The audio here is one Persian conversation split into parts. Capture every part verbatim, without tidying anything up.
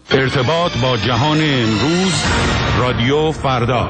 ارتباط با جهان امروز، رادیو فردا.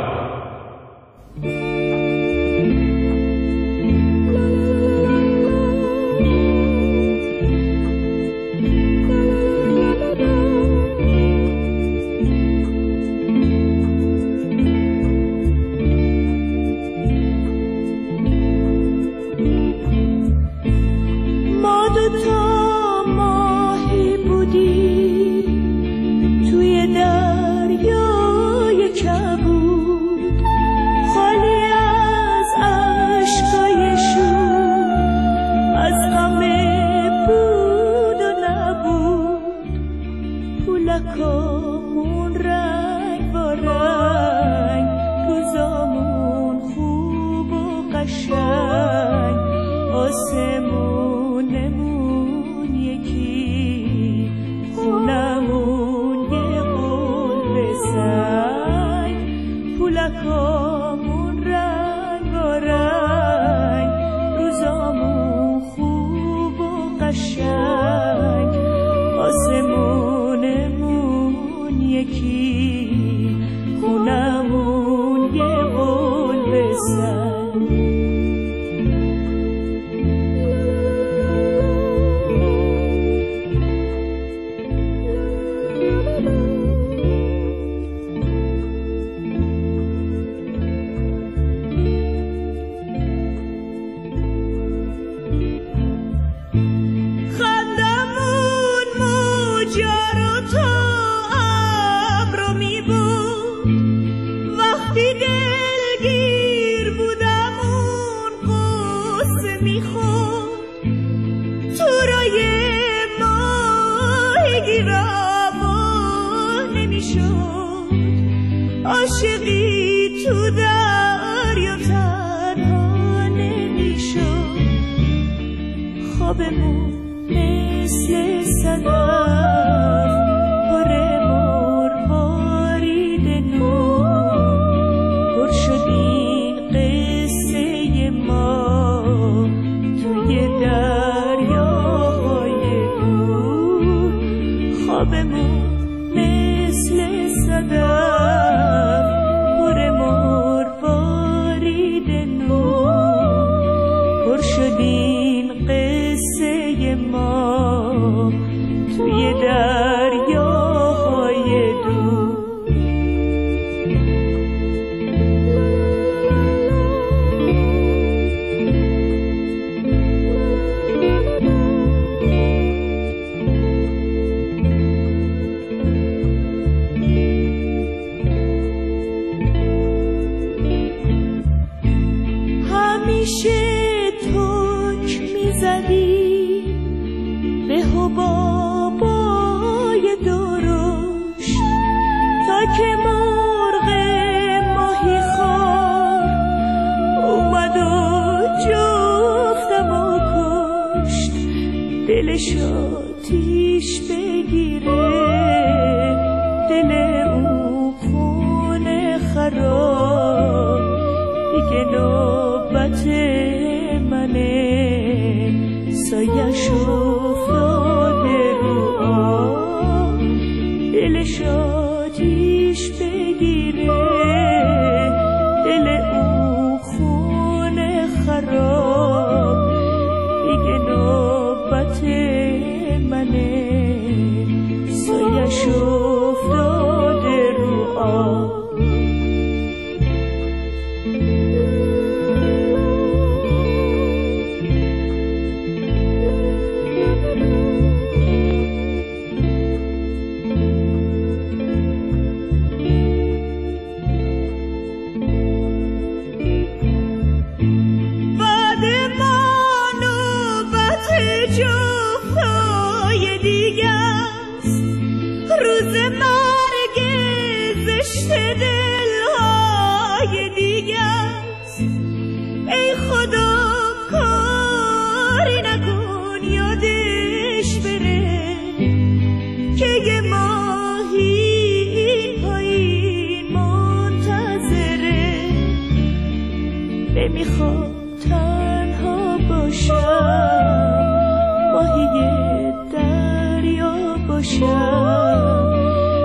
نمیخوام تنها باشم، ماهی دریا باشم،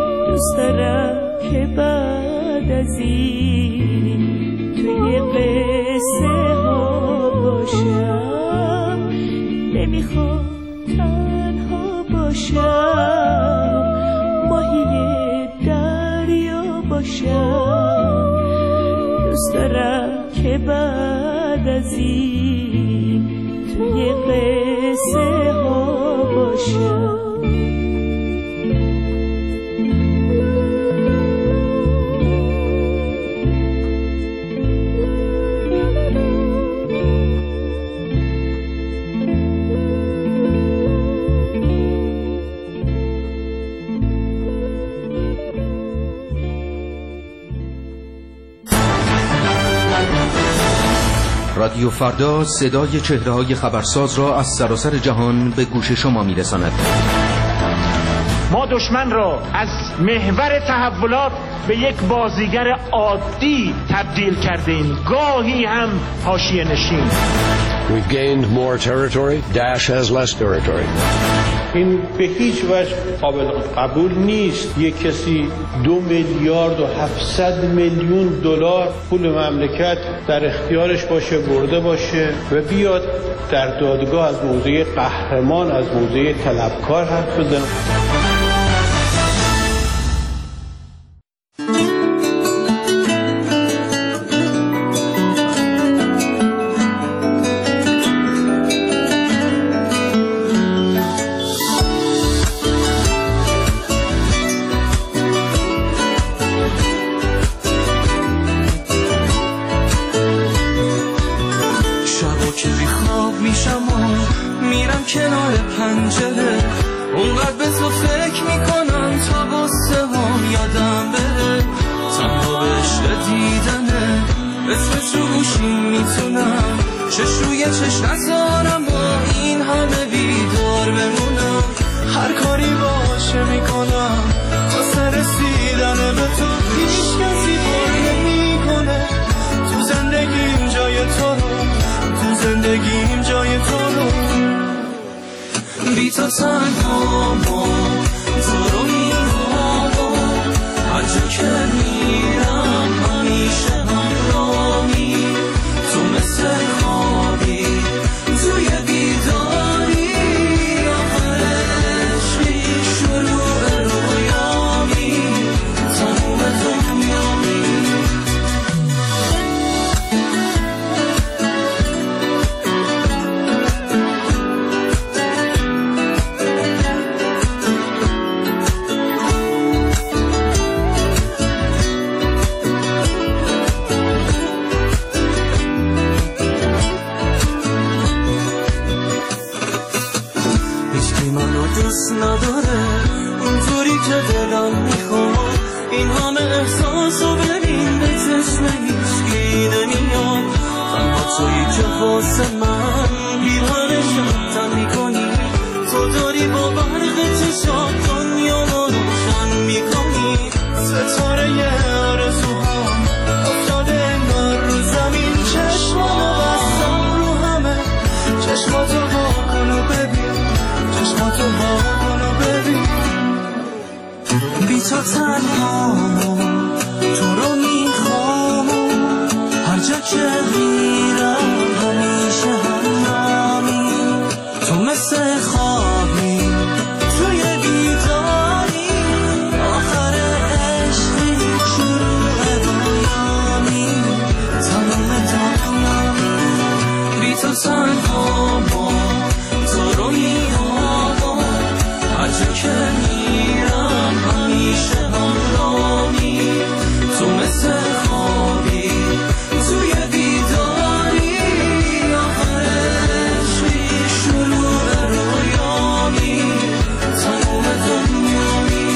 که بعد از این توی قصه ها باشم، نمیخوام تنها باشم، ماهی دریا باشم. دوست دارم که بعد از این توی قصه ها باشم. رادیو فردا صدای چهره‌های خبرساز را از سراسر جهان به گوش شما می‌رساند. ما دشمن را از محور تحولات به یک بازیگر عادی تبدیل کردیم، گاهی هم حاشیه نشین. We've gained more territory. Daesh has less territory. این به هیچ وجه قابل قبول نیست یک کسی دو میلیارد و هفتصد میلیون دلار پول مملکت در اختیارش باشه، برده باشه و بیاد در دادگاه از موضع قهرمان، از موضع طلبکار حرف بزنه. کنار پنجره اونقدر به تو فکر میکنم تا قصه هم یادم بره، تنها به عشق دیدنه اسم تو گوشیم میتونم چشوی چش نذارم با این همه بیدار بمونم، هر کاری باشه میکنم واسه رسیدن به تو، هیچ کسی بار نمیکنه تو زندگیم جای تو رو، تو زندگیم جای تو رو. بی تو تنها ما تو رو میخوام، هر جا که میرم همیشه همراهی، تو مثل خوابی توی بیداری، آخر عشقی شروع رویامی، تموم دنیامی. دوست نداره اونطوری که دلم میخواد، این همه احساسو ببین به چشم هیچکی نمیاد، تنها تویی که واسه من بیرانشم تن میکنی، تو داری با برق چشات دنیا رو روشن میکنی، ستاره آرزوهام افتاده انگار رو زمین، چشمامو بستم رو همه، چشماتو وا کن و ببین، چشماتو وا کن و ببین. بی تو تنها تو رو میخوام، هر جا که میرم همیشه همراهی، تو مثل خوابی توی بیداری، آخر عشقی شروع رویامی، تمام دنیامی. بی تو تنها تو رو میخوام، هر جا که میرم همیشه همراهی، تو مثل خوابی توی بیداری، آخر عشقی شروع رویامی، تموم دنیامی.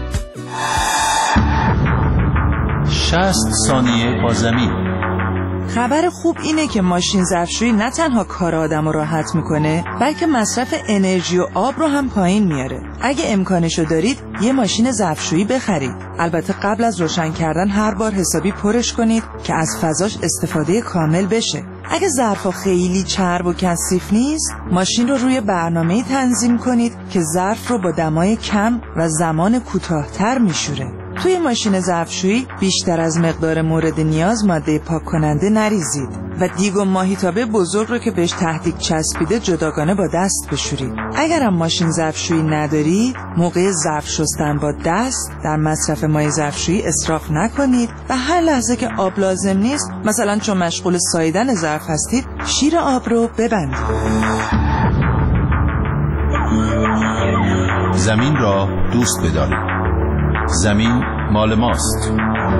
شصت ثانیه با زمین. خبر خوب اینه که ماشین ظرفشویی نه تنها کار آدمو راحت میکنه، بلکه مصرف انرژی و آب رو هم پایین میاره. اگه امکانشو دارید یه ماشین ظرفشویی بخرید. البته قبل از روشن کردن هر بار حسابی پرش کنید که از فضاش استفاده کامل بشه. اگه ظرفا خیلی چرب و کثیف نیست، ماشین رو روی برنامه‌ای تنظیم کنید که ظرف رو با دمای کم و زمان کوتاه‌تر میشوره. توی ماشین ظرفشویی بیشتر از مقدار مورد نیاز ماده پاک کننده نریزید و دیگ و ماهیتابه بزرگ رو که بهش تهدیگ چسبیده جداگانه با دست بشورید. اگرم ماشین ظرفشویی ندارید، موقع ظرف شستن با دست در مصرف مایع ظرفشویی اسراف نکنید و هر لحظه که آب لازم نیست، مثلا چون مشغول ساییدن ظرف هستید، شیر آب رو ببندید. زمین را دوست بدارید. زمین مال ماست.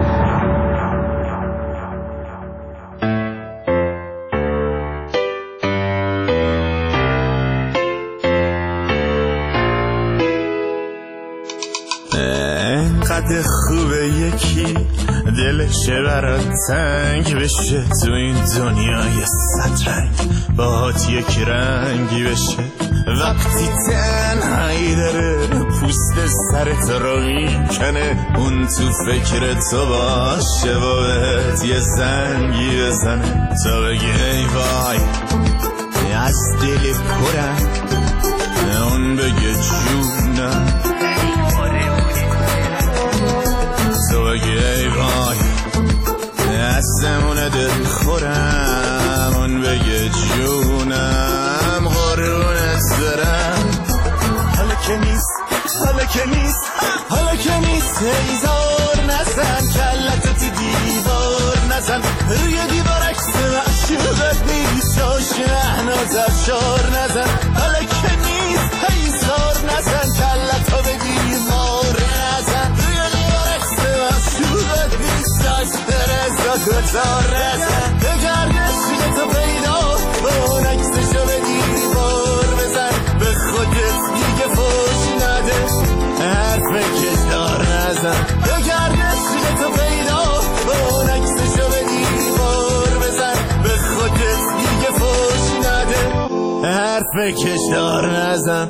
انقدر خوبه یکی دلش برات تنگ بشه، تو این دنیای صد رنگ باهات یک رنگی بشه. وقتی تنهایی داره پوست سرت رو میکنه، اون تو فکر تو باشه و بهت یه زنگی بزنه. تو بگی ای وای از دل پرم، اون بگه جونم. تو بگی ای وای دستمون دل خورم، اون بگه جونم. قرونت برم حالا که نیست، حالا که نیست، حالا که نیست. هیزار نزن کلتو تی دیوار نزن، روی دیوار عکس معشوقت نیست، شاشنه نازفشار نزن. حالا که نیست هیزار نزن کلتو به دیوار نزن، روی دیوار عکس معشوقت نیست، شاشنه گذار نزن. بگردش تو پیدا اون عکسشو به دیوار بزن، به خودت دیگه فوش نده، حرف کشدار نزن. بگردش تو پیدا اون عکسشو به دیوار بزن، به خودت دیگه فوش نده، حرف کشدار نزن.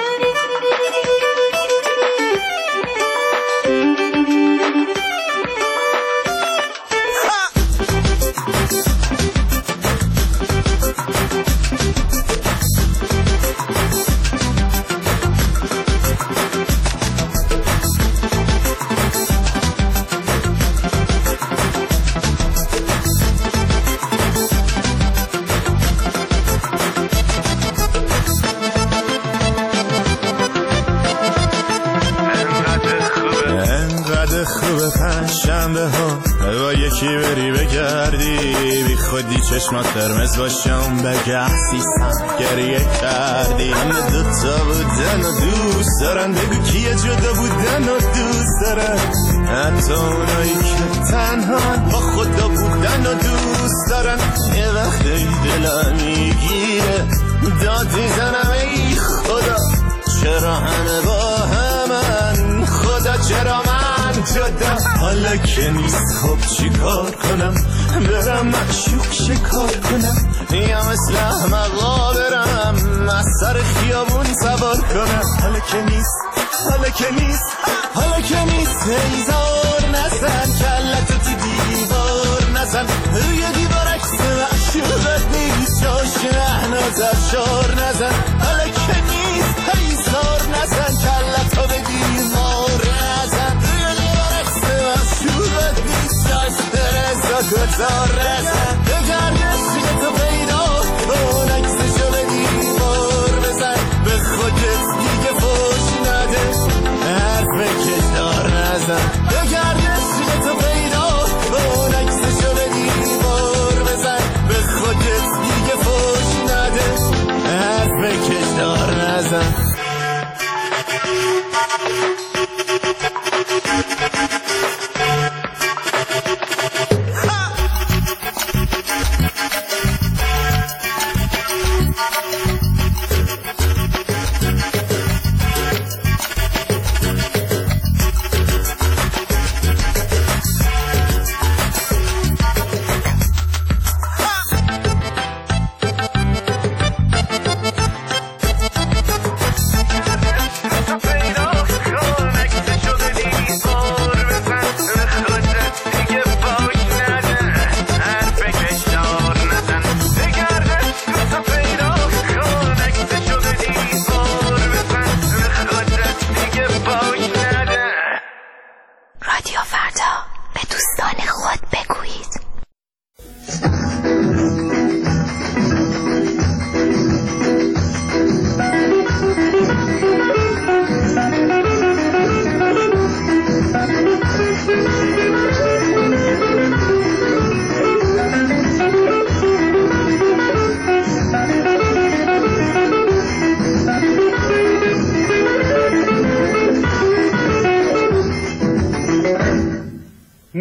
شنبه ها با یکی بری بگردی، بی خودی چشمات قرمز باشم بگه سیستم گریه کردی. همه دوتا بودن و دوست دارن، بگو کیه جدا بودن و دوست دارن. حتی اونایی که تنها با خدا بودن و دوست دارن. یه وقتی دلم میگیره داد میزنم ای خدا، چرا همه با همن، خدا چرا من جدا. حالا که نیست خب چی کار کنم، برم معشوق شکار کنم، یا مثل احمقا برم از سر خیابون سوار کنم. حالا که نیست، حالا که نیست، حالا که نیست. هیزار نزن کلتو تی دیوار نزن، روی دیوار عکس معشوقت نیست، شاشنه نازفشار نزن. حالا که نیست هیزار نزن کلتو به دیوار نزن، روی دیوار عکس معشوقت نیست، شاشنه گذار نزن. بگردش تو پیدا اون عکسشو به دیوار بزن، به خودت دیگه فوش نده، حرف کشدار نزن. بگردش تو پیدا اون عکسشو به دیوار بزن، به خودت دیگه فوش نده، حرف کشدار نزن.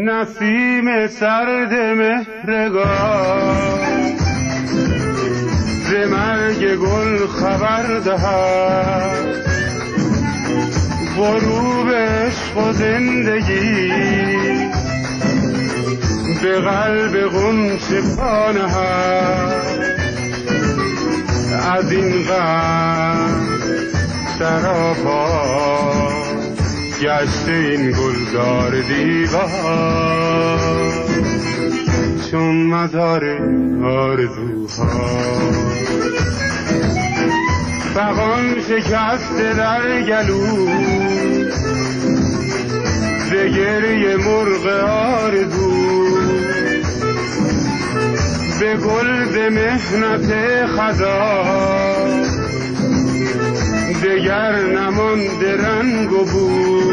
نسیم سرد مهرگاه ز مرگ گل خبر دهد غروب عشق و زندگی به قلب غنچه پا نهد از این غم سراپا گشته این گلزار دیوار چون مزار آرزوها فغان شکسته در گلو ز گریه مرغ آرزو به گل ز محنت خزا دگر نمانده رنگ و بو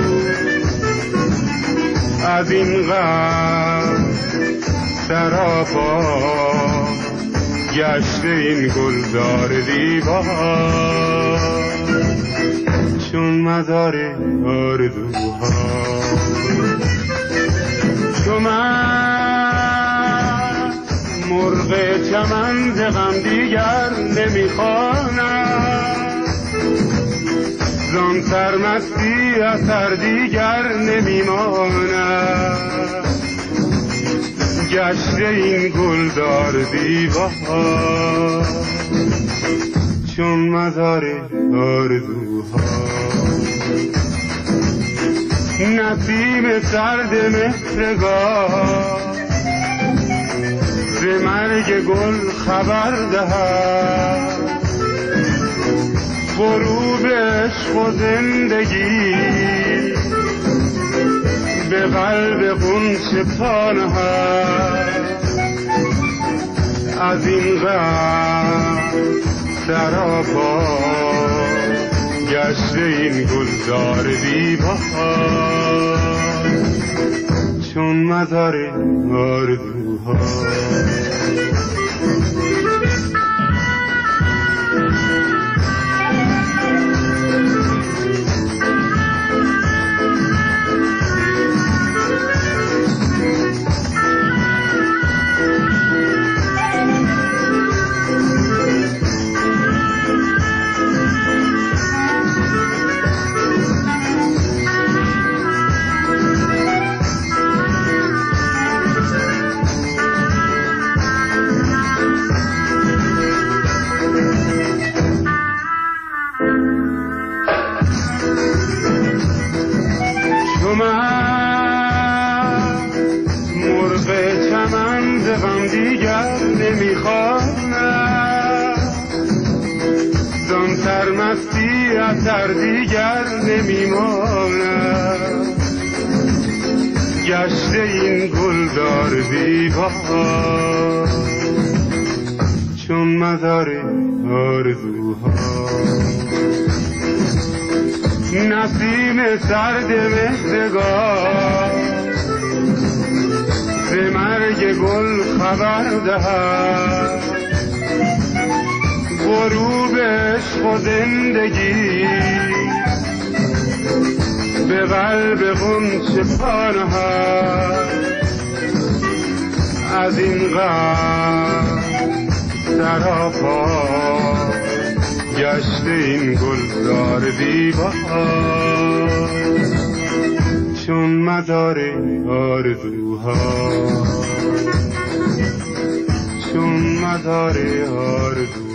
از این غم سراپا گشته این گلزار دیوار چون مزار آرزوها تو من مرغ چمن ز غم دیگر نمیخوانم زان سرمستی اثر دیگر نمیماند گشته این گلدار دیوار چون مزار آرزوها نسیم سرد مهرگاه ز مرگ گل خبر دهد غروب عشق و زندگی به قلب غنچه پا نهد از این غم سراپا گشته این گلزار دیوار چون مزار آرزوها اثر دیگر نمیماند گشته این گلدار دیوار چون مزار آرزوها نسیم سرد مهرگاه ز مرگ گل خبر دهد غروب عشق و زندگی به قلب غنچه پا نهد از این غم سراپا گشته این گلزار دیوار چون مزار آرزوها چون مزار آرزوها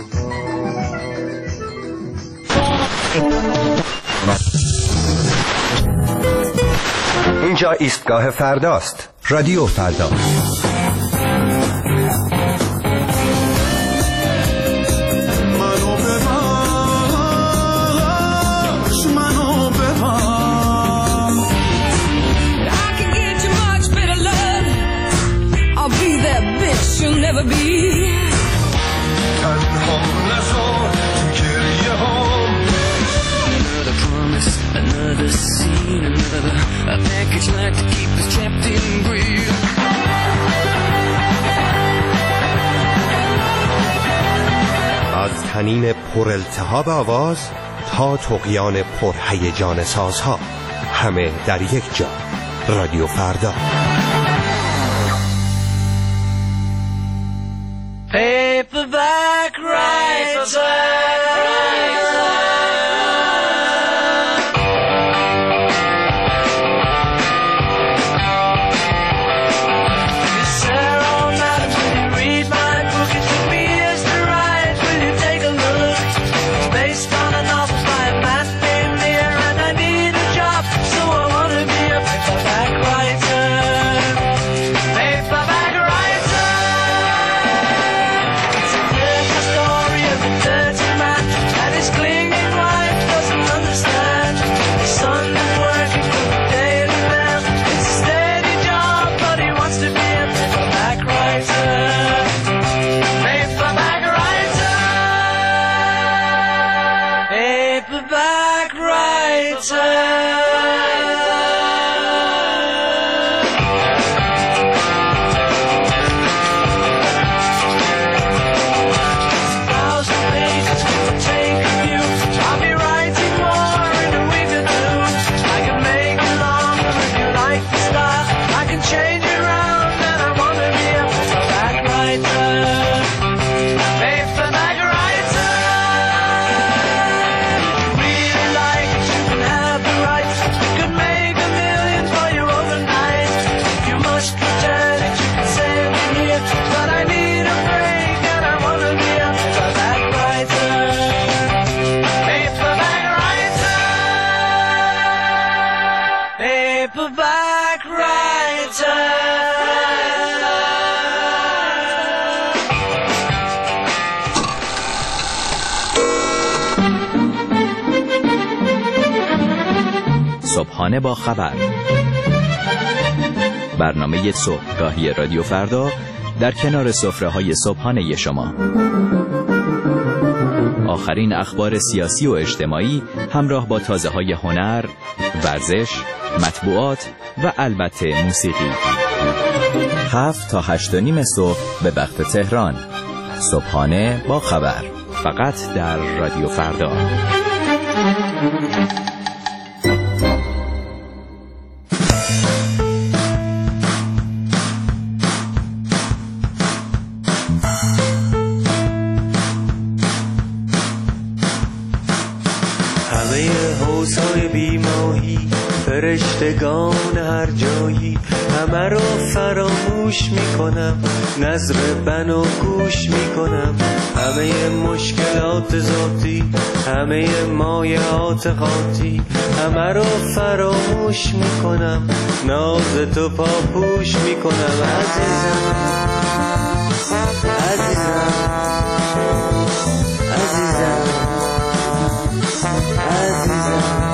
اینجا ایستگاه فرداست. رادیو فردا. منو ببخش منو ببخش I can get you much better love I'll be that bitch you'll never be تنها نذار گریه هام Another promise, another scene, another a package like to keep us trapped in greed. از طنین پر التهاب آواز تا طغیان پر هیجان سازها، همه در یک جا. رادیو فردا. Paperback writer. صبحانه با خبر، برنامه صبحگاهی رادیو فردا در کنار سفره‌های صبحانه شما. آخرین اخبار سیاسی و اجتماعی همراه با تازه‌های هنر، ورزش، مطبوعات و البته موسیقی. هفت تا هشت و نیم صبح به وقت تهران. صبحانه با خبر، فقط در رادیو فردا. فرشتگان هر جایی همه رو فراموش میکنم، نظر بنا گوش میکنم، همه مشکلات ذاتی، همه مایعات خاطی همه رو فراموش میکنم، ناز تو پاپوش میکنم. عزیزم عزیزم عزیزم عزیزم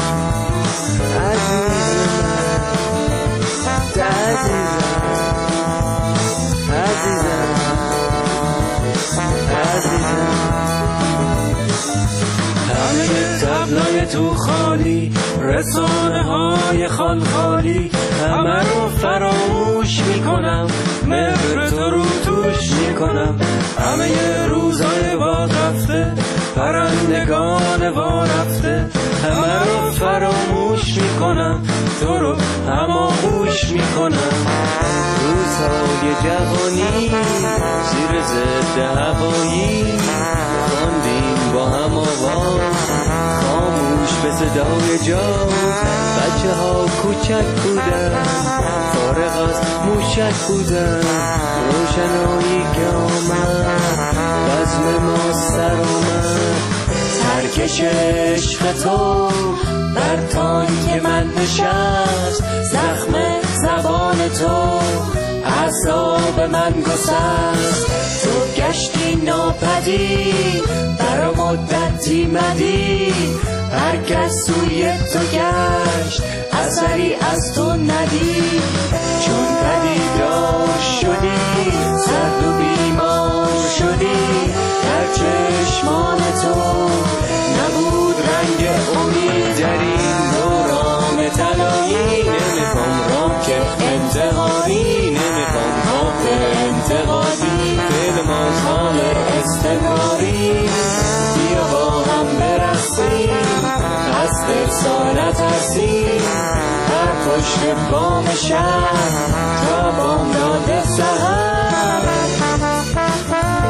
همه تبلای تو خالی، رسانه های خال خالی همه رو فراموش میکنم، مهر تو رو توش میکنم، همه روزای باد رفته، پرندگان وا رفته همه رو فراموش میکنم، تو رو هماغوش میکنم. روزهای جوانی زیر ضد هوایی خواندیم با هم آواز، خاموش به صدای جاز، بچه ها کوچک بودن، فارغ از موشک بودن، روشنایی که آمد بزم ما سر اومد، ترکش عشق تو بر تانک من نشست، زخم زبان تو اعصاب من گسست، تو گشتی ناپدید برا مدتی مدید، هر کس سوی تو گشت اثری از تو ندید، چون پدیدار شدی سرد و بیمار شدی، در چشمان تو نبود رنگ امید، در این دوران طلایی نمیخوام رام که انتقادی، نمیخوام خواب انتقادی، فیلم از حال استقراری، بیا با هم برسیم از فرسا نترسیم، هر پشت بام شهر تا بامداد سحر.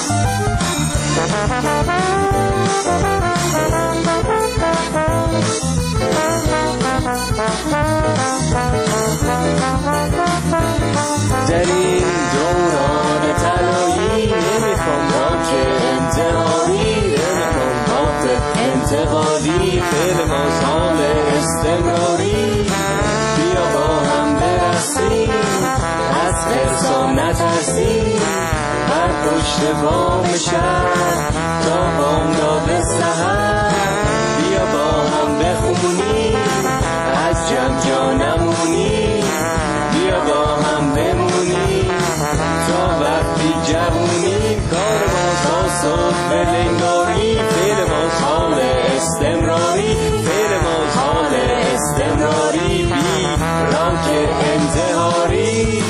در این دوران طلایی نمیخوام باک انتحاری، نمیخوام باک انتقادی، فعل ما سال استمراری. بیا با هم برسیم از ترسا نترسیم، بر پشت بام شهر تا بامداد سحر. بیا با هم بخونیم از جمع جا نمونیم، بیا با هم بمونیم تا وقتی جوونیم. کار ما تا صبح لنگاری، فعل ما حال استمراری، فعل ما حال استمراری، بی راک انتحاری.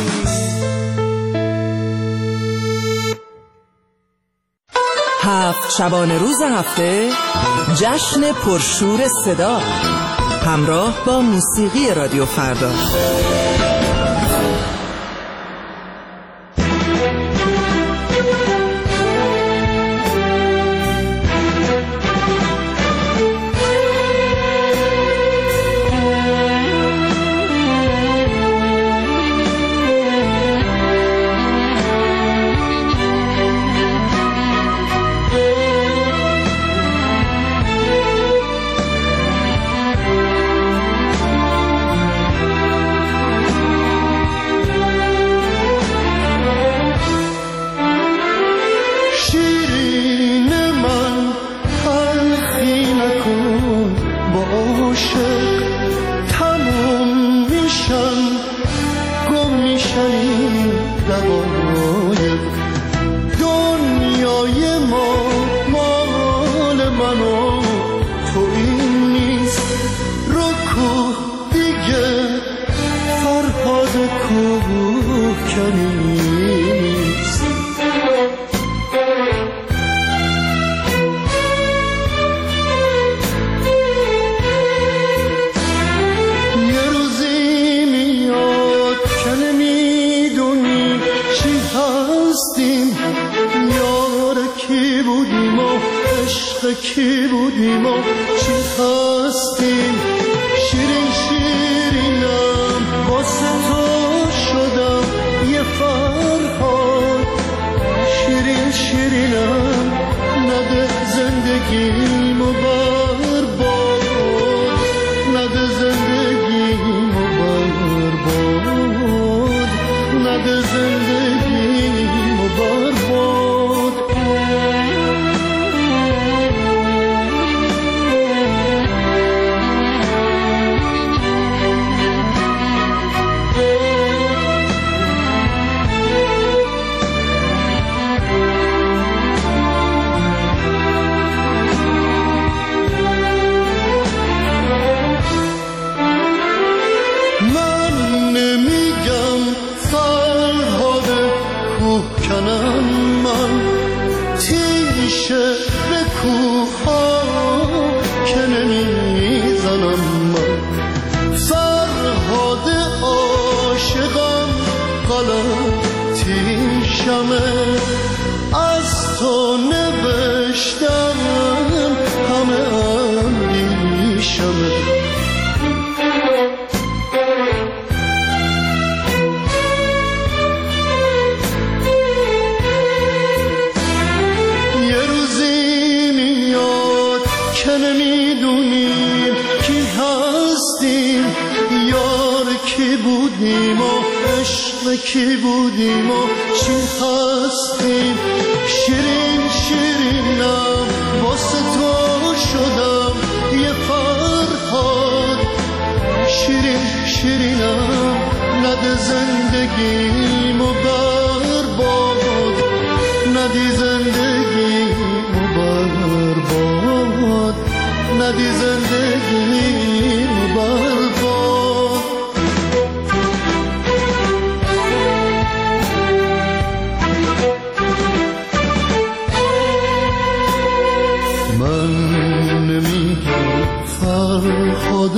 هفت شبانه روز هفته جشن پرشور صدا همراه با موسیقی رادیو فردا. کی بودیم و چی هستیم، شیرین شیرینم واسه تو شدم یه فرهاد، شیرین شیرینم نده زندگیمو برباد، نده زندگیمو برباد، نده زندگیمو برباد. از تو نوشتم همه اندیشمه، یه روزی میاد که نمیدونیم کی هستیم، یار کی بودیم و عشق کی بودیم و چی هستیم، شیرین شیرینم واسه تو شدم یه فرهاد، شیرین شیرینم نده زندگیمو برباد، ندی زندگیمو برباد، ندی زندگیمو برباد. فرهاد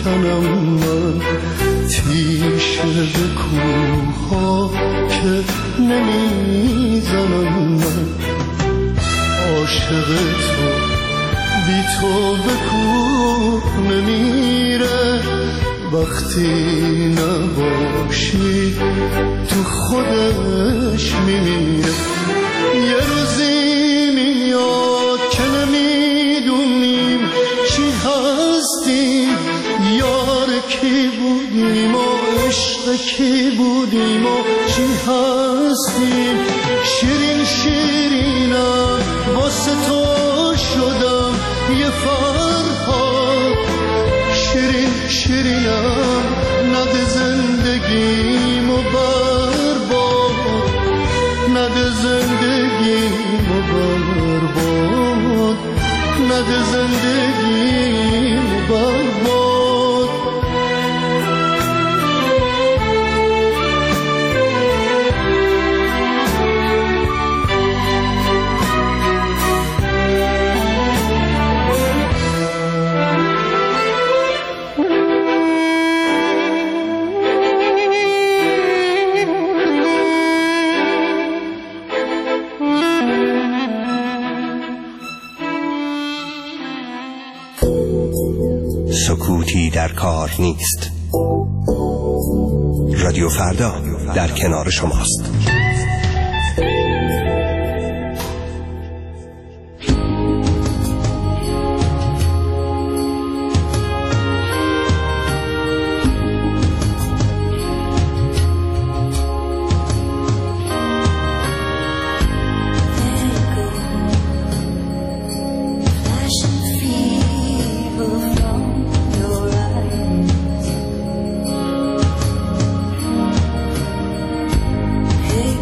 کوکنم من، تیشه به کوها که نمیزنم من عاشق تو بی تو به کوه نمیره وقتی نباشی تو خودش میمیره یه روزی میاد که نمیدونیم چی هستیم یار کی بودیم و عشق کی بودیم و چی هستیم شیرین شیرینم واسه تو شدم یه فرهاد شیرین شیرینم نده زندگیمو برباد نده زندگیمو برباد نده زندگیمو برباد سکوتی در کار نیست. رادیو فردا در کنار شماست. Hey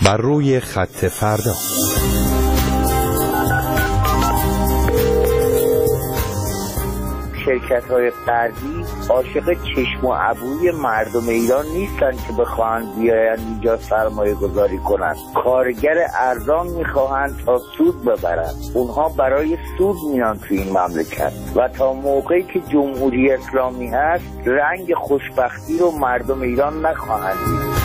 بر روی خط فردا. شرکت‌های غربی عاشق چشم و ابروی مردم ایران نیستن که بخواهند بیاین اینجا سرمایه گذاری کنند. کارگر ارزان میخواهند تا سود ببرند. اونها برای سود میان تو این مملکت و تا موقعی که جمهوری اسلامی هست رنگ خوشبختی رو مردم ایران نخواهند دید.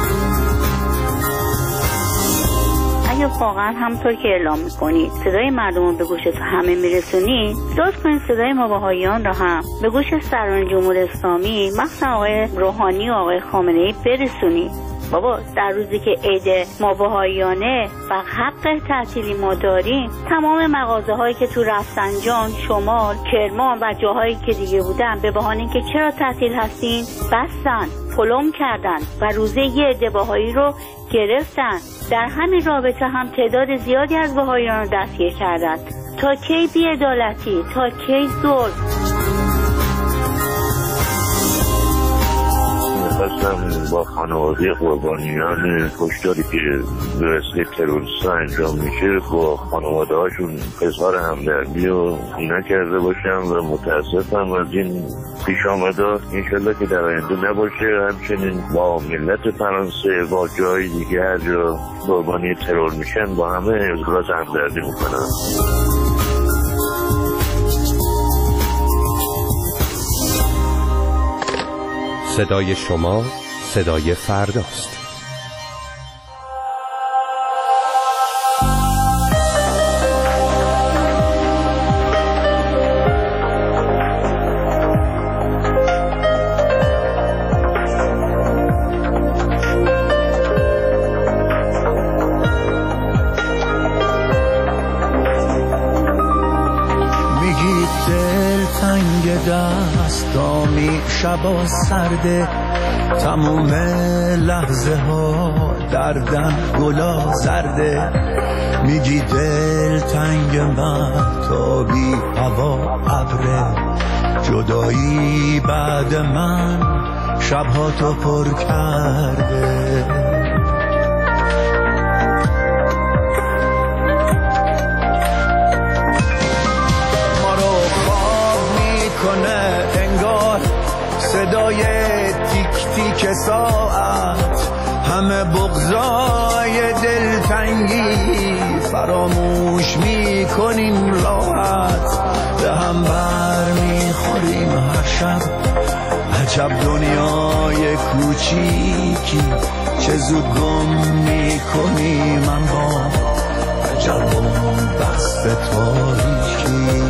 اگه واقعا همونطور که اعلام میکنید صدای مردم رو به گوشتون همه میرسونید، لطف کنید صدای ما بهائیان رو هم به گوش سران جمهوری اسلامی مخصوصا آقای روحانی و آقای خامنه‌ای برسونید. بابا در روزی که عید ما بهائیانه و حق تعطیلی ما داریم، تمام مغازه هایی که تو رفسنجان، شمال، کرمان و جاهایی که دیگه بودن به بهانه اینکه چرا تعطیل هستین بستن، پلم کردن و روزه یه عده بهایی رو گرفتن. در همین رابطه هم تعداد زیادی از بهائیان رو دستگیر کردند. تا کی بی‌عدالتی؟ تا کی ظلم؟ میخواستم با خانواده قربانیان کشتاری که به وسیله تروریست‌ها انجام میشه با خانواده هاشون اظهار همدردی و اینا کرده باشم و متاسفم از این پیش آمده. انشالله که در آینده نباشه. همچنین با ملت فرانسه با جای دیگه هر جا قربانی ترور میشن با همه اظهار همدردی میکنم. صدای شما صدای فرداست. میگی دل تنگ دستامی شبا سرده، تموم لحظه ها دردن گلا زرده. میگی دل تنگ مهتابی هوا ابره، جدایی بعد من شبها تو پر کرده. ما رو خواب میکنه انگار صدای تیک تیک ساعت، همه بغضای دلتنگی فراموش میکنیم راحت. به هم بر میخوریم هر شب، عجب دنیای کوچیکی چه زود گم میکنیم اما عجب اون بست تاریکی.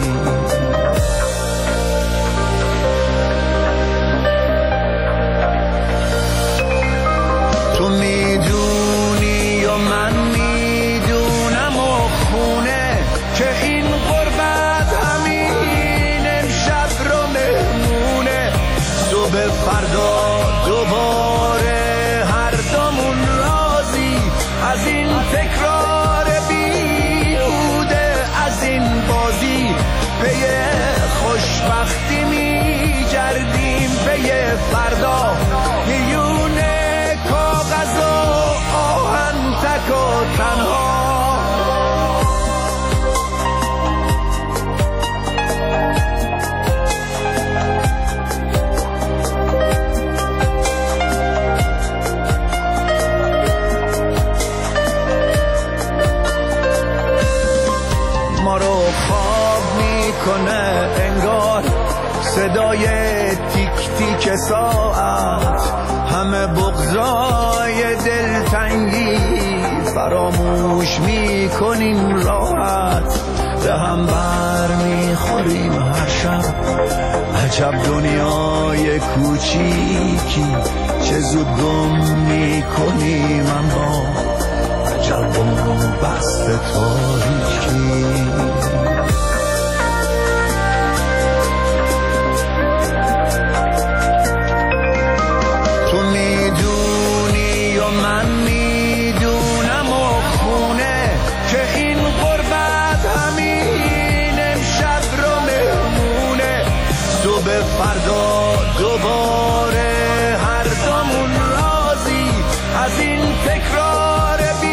تو میدونی و من میدونم و خونه که این غربت همین امشب رو مهمونه. صبح فردا دوباره هر دومون راضی از این تکرار بیهوده، از این بازی پی خوشبختی میگردیم پی فردا. میونه کاغذ و آهن تک و تنها. ما رو خواب میکنه انگار صدای تیک تیک ساعت، همه بغضای دلتنگی فراموش میکنیم راحت. به هم بر میخوریم هر شب، عجب دنیای کوچیکی چه زود گم میکنیم اما عجب اون بست تاریکی. تو میدونی و من میدونم و خونه که این غربت همین امشب رو مهمونه. صبح فردا دوباره هر دومون راضی از این تکرار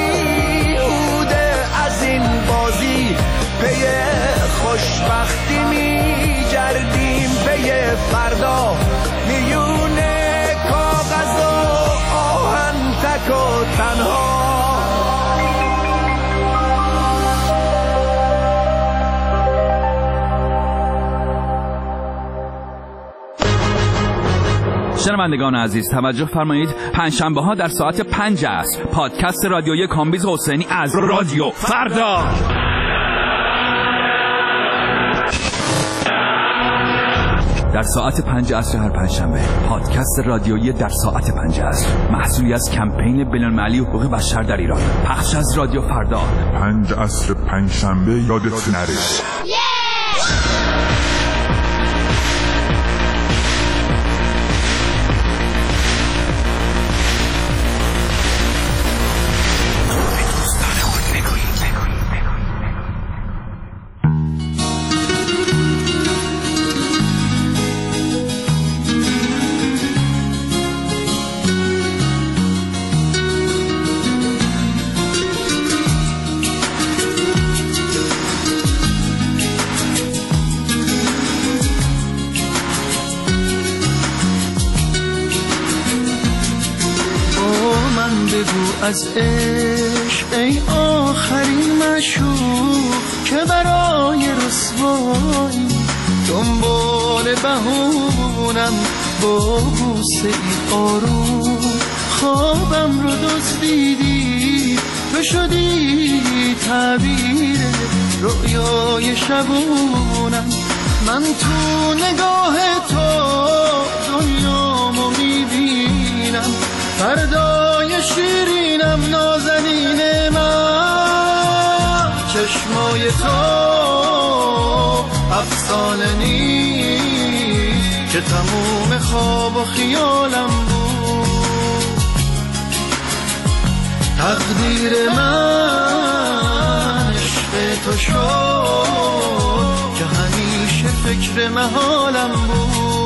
تنها. شنوندگان عزیز توجه فرمایید، پنجشنبه ها در ساعت پنج عصر پادکست رادیویی کامبیز حسینی از رادیو فردا. در ساعت پنج عصر هر پنجشنبه پادکست رادیویی در ساعت پنج عصر، محصولی از کمپین بین‌المللی حقوق بشر در ایران، پخش از رادیو فردا. پنج عصر پنجشنبه یادت نره. از عشق ای آخرین مشوق که برای رسوایی دنبال بهونم با بوسه ای آروم خوابم رو دزدیدی، تو شدی تعبیر رؤیای شبونم. من تو نگاه تو دنیامو میبینم، فردای شیرینم نازنین من. چشمای تو افسانه نیست که تموم خواب و خیالم بود. تقدیر من عشق تو شد که همیشه فکر محالم بود.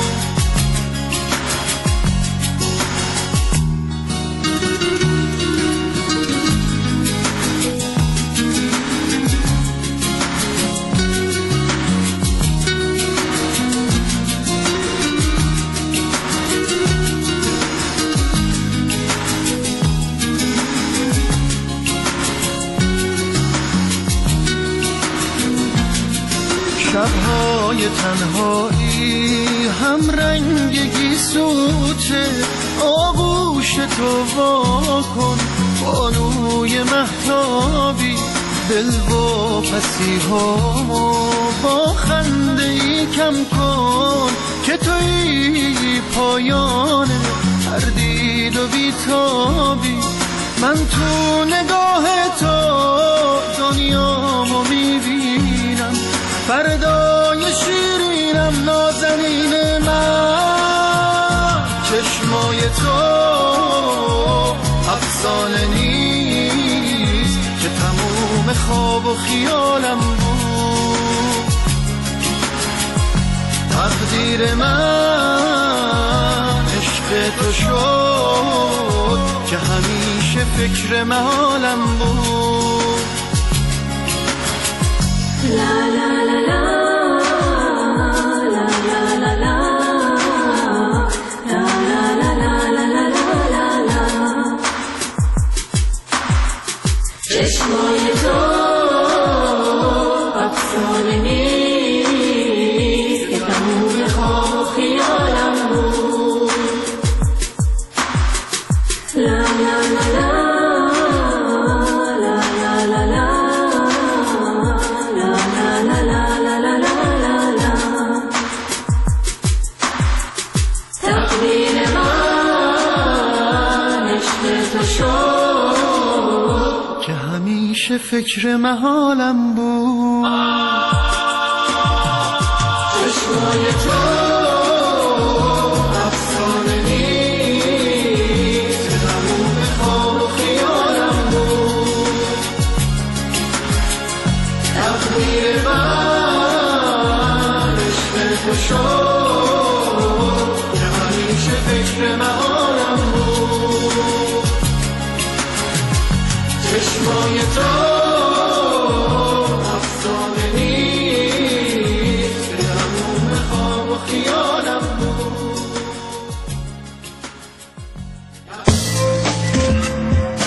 شب‌های تنهایی هم رنگ گیسوته، آغوش تو واکن بانوی مهتابی، دل و پسی‌هامو با خنده‌ای کم کن که توی پایان هر دید و بیتابی. من تو نگاه تو دنیامو میبینم، فردای شیرینم نازنین من. چشمای تو افسانه نیست که تموم خواب و خیالم بود. تقدیر من عشق تو شد که همیشه فکر محالم بود. لا لا لا لا چشمای تو افسانه نیست که تموم خواب و خیالم بود. لا لا لا لا لا لا لا همیشه فکر محالم بود. چشمای تو افسانه نیست، تموم خواب و خیالم بود. تقدیر من عشق تو شد که همیشه فکر محالم بود. چشمای تو افسانه نیست، تموم خواب و خیالم بود.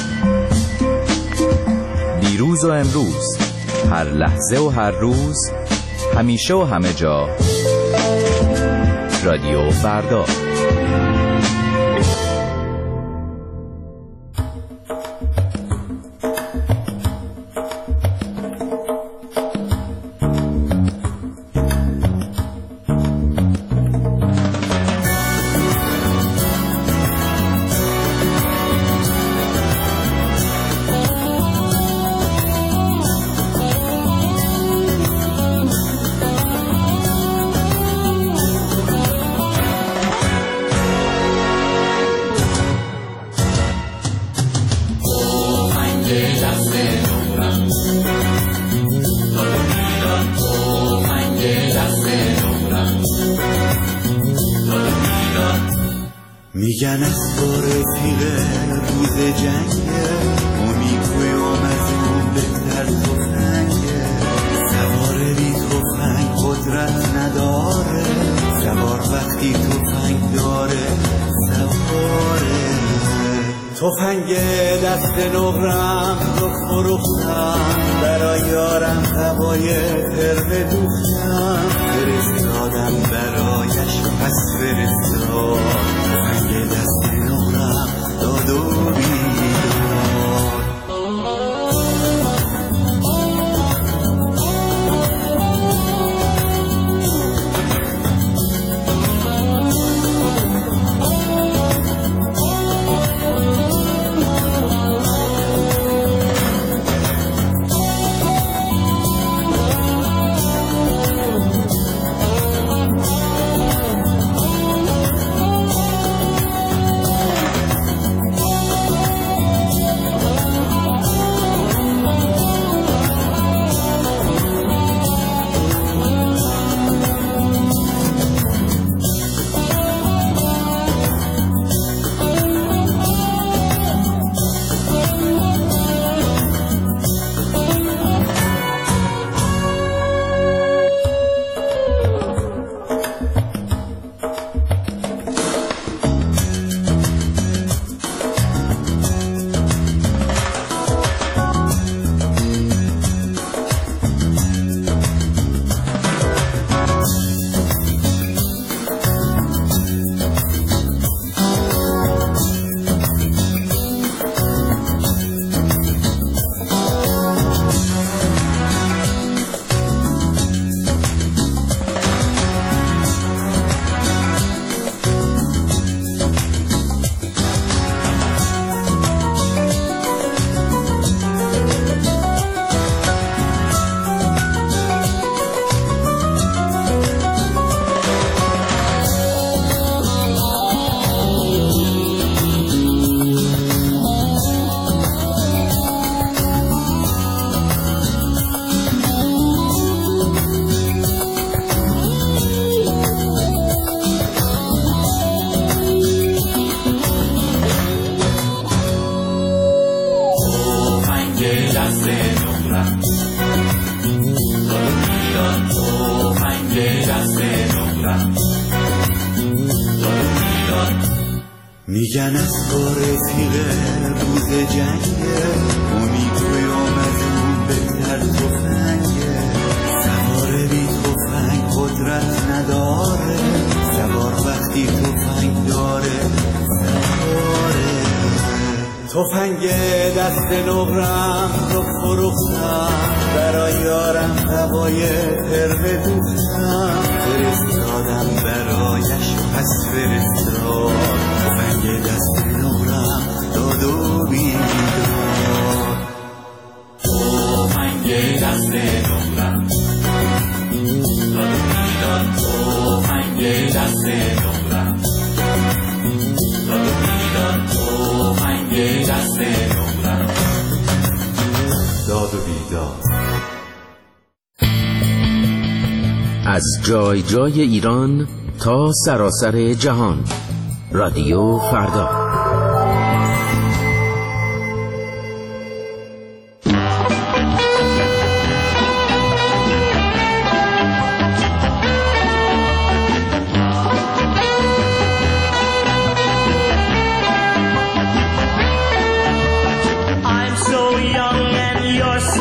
دیروز و امروز، هر لحظه و هر روز، همیشه و همه جا. رادیو فردا. میگن از رفیق روز جنگه، امیدوی آمدون بهتر تفنگه، سوار بی تفنگ قدرت نداره، سوار وقتی تفنگ داره سواره. تفنگ دست نقرم رو فروختم، برای یارم هوای ترمه دوختم، فرستادم برایش پس فرستاد، تفنگ دست نقرم داد و بیداد. میگن از رفیق روز جنگه، امیدوی آمدون بهتر تفنگه، سوار بی تفنگ قدرت نداره، سوار وقتی تفنگ داره سواره. تفنگ دست نقرم رو فروختم، برای یارم هوای ترمه دوختم، فرستادم برایش پس فرستاد، تفنگ دست نقرم داد و بیداد. تفنگ دست نقرم داد و بیداد، تفنگ دست نقرم داد و بیداد، تفنگ دست نقرم داد و بیداد. از جای جای ایران تا سراسر جهان، رادیو فردا. I'm so young and you're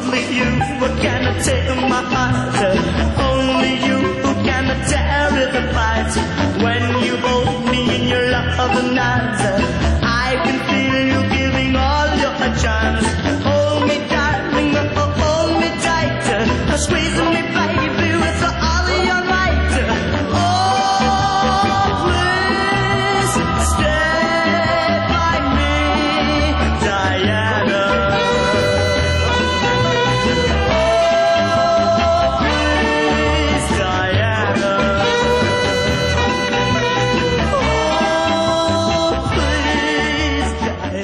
only you can take my heart. Only you can tear it apart. When you hold me in your loving arms, I can feel you giving all your charms. Hold me, darling, oh, hold me tight. Squeeze me, baby, with all of your might. Oh, please stay by me, Diana. Oh, please, Diana. Oh, please,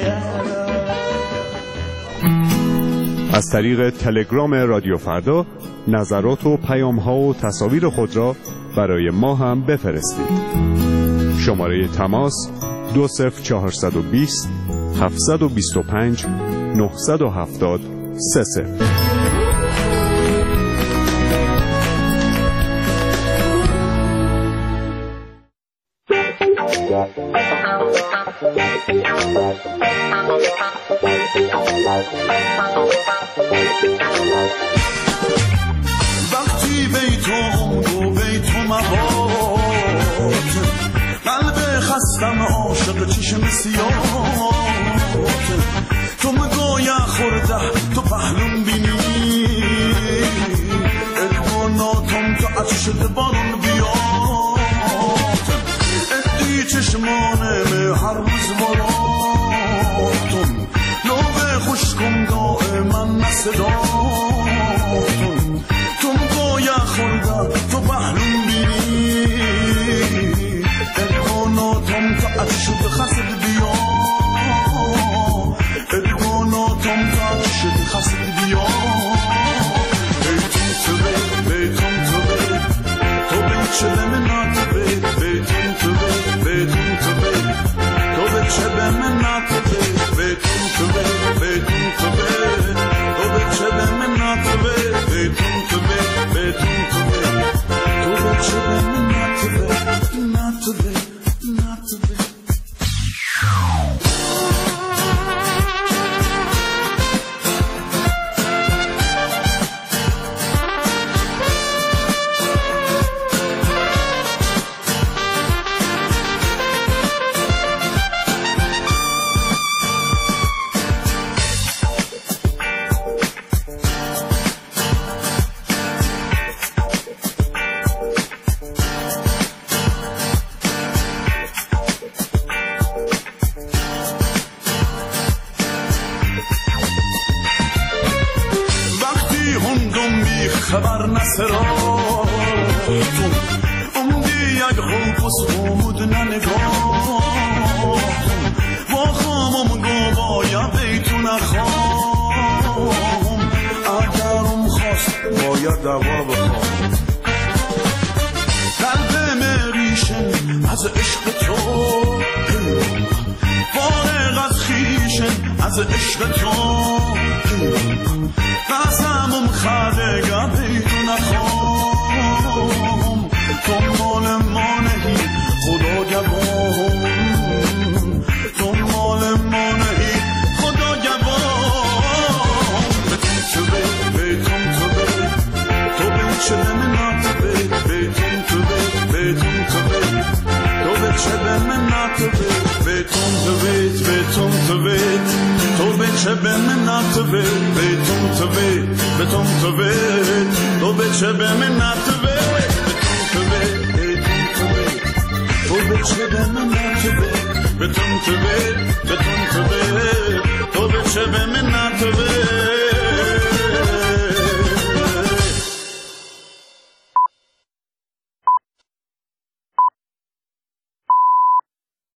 Diana. از طریق تلگرام رادیو فردا نظرات و پیام‌ها و تصاویر خود را برای ما هم بفرستید. شماره تماس دو صفر چهارصد و بیست هفتصد و بیست و پنج نهصد و هفتاد سه صفر. وقتی بیتم و بیتم مباد قلب خستم عاشق چشم سیاه تو مگویا خورده تو پهلوم بینی ادواناتم تو عطشت بارون بیاد ادی چشمانم هر روز مراتم نوه خوشکم دائما نصداتم خورده تو بحلوم بینی ادواناتم تا عطشت خسد بیا ادواناتم تا عطشت خسد بیا بیتون تو بی بیتون تو بی تو بیچه بمنات بی بیتون تو بی بیتون تو بی تو بیچه بمنات بی بیتون تو بی بیتون تو بی تو بیچه بمنات بی بیتون تو بی بیتون تو بی تو بیچه بمنات بی نات بی نات بی خبر نسراتون امدی یک خوبس بود ننگاتون با خامم گو باید بیتون خام اگرم خواست باید دوا بخوام قلب مریشن از عشق تو فارغ از خیشن از عشق تو قسمم خدگه بیتون خام تو مال ما نهی خدا گوام تو مال ما نهی خدا گوام بیتون تو بی بیتون تو بی تو بیچه بمنات بی بیتون تو بی بیتون تو بی تو بیچه بمنات بی بیتون تو بی بیتون تو بی تو بیچه بمنات بی بیتون تو بی بیتون تو بی تو بیچه بمنات بی بیتون تو بی بیتون تو بی تو بیچه بمنات بی بیتون تو بی